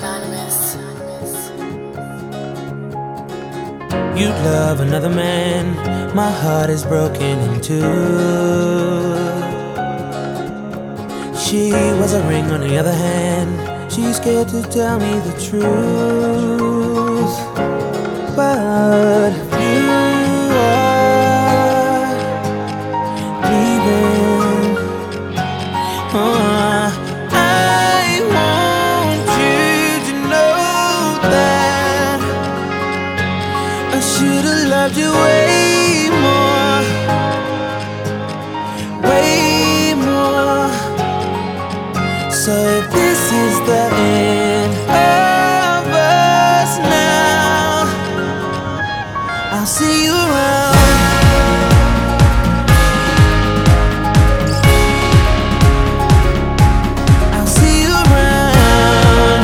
You love another man, my heart is broken in two. She was a ring on the other hand, she's scared to tell me the truth. But you are leaving. I want you to know that I should've loved you way more, way more. So if this is the end of us now, I'll see you around. I'll see you around,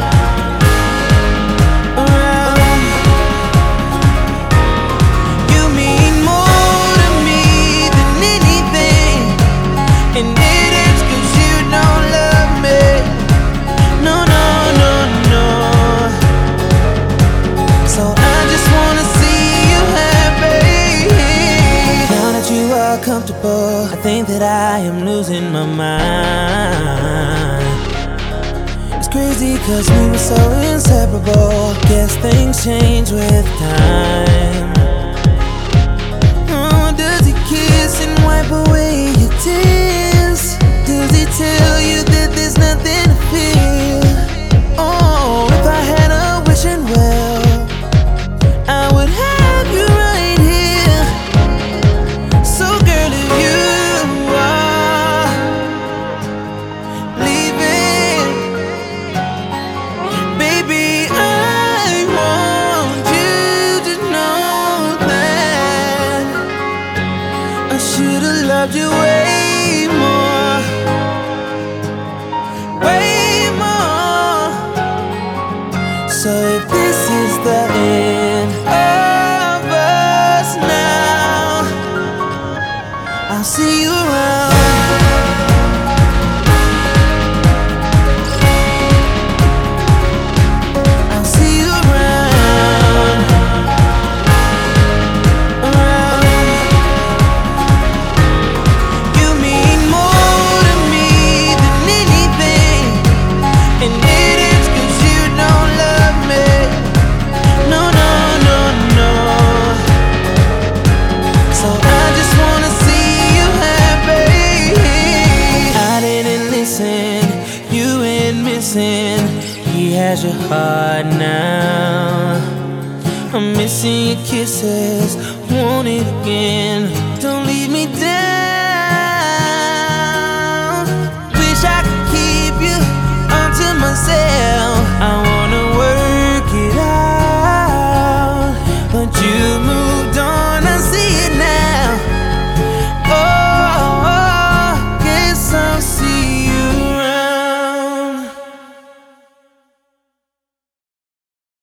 around. You mean more to me than anything, and it is 'cause you don't love me. No, no, no, no. So I just wanna see you happy. Now that you are comfortable, I think that I am losing my mind. It's crazy 'cause we were so inseparable. Guess things change with time. Oh, does he kiss and wipe away your tears? Does he tell you that there's nothing to fear? Oh, if I had a wishing well, I would have you right here. So girl, if you are leaving, baby, I want you to know that I should've loved you way more, way more. So if this is the end of us now, I'll see you around. I'll see you around, around. You mean more to me than anything, and it is 'cause you don't love me. No, no, no, no. So I just wanna see you happy. I didn't listen, you ain't missing. He has your heart now. I'm missing your kisses, want it again.